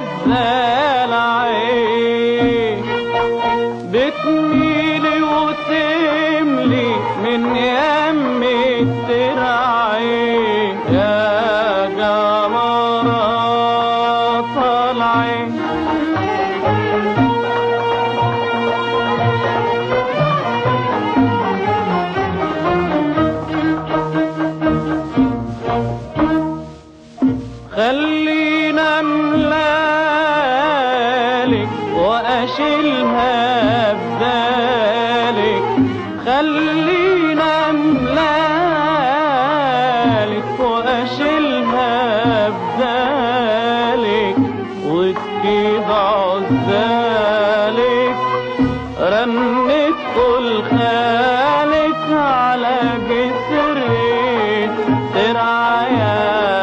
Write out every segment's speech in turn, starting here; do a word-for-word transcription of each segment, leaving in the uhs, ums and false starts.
الزلعي بتميلي وتملي من يم الترعي يا جمرة طلعي خلينا املالك واشيلها بدالك خلينا املالك واشيلها بدالك وتكيد عزالك رنت كل خالك على جسرك ترعى يا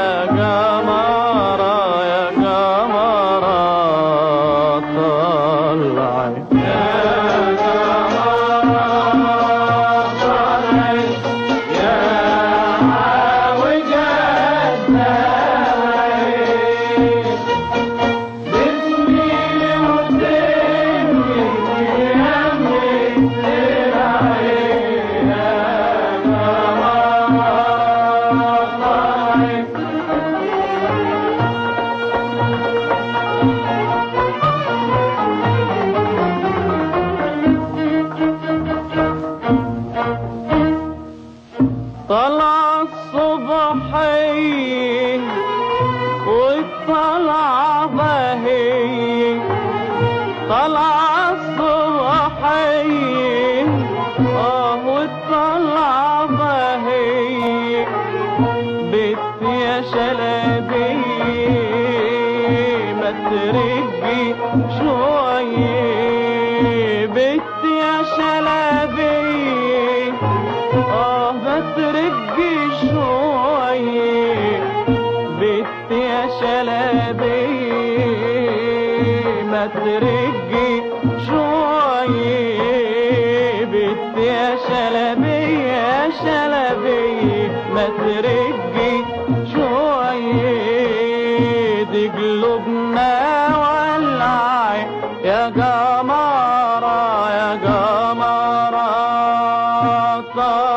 طلع الصبحية والطلع بهية طلع الصبحية اه والطلع بهية بت يا شلبية ما ترجي شوية بت يا شلبية اه ما ترجي شوية بت يا شلبية ما ترجي شوية بت يا شلبية يا شلبية ما ترجي شوية دي قلوبنا ولعي يا قمرة يا قمرة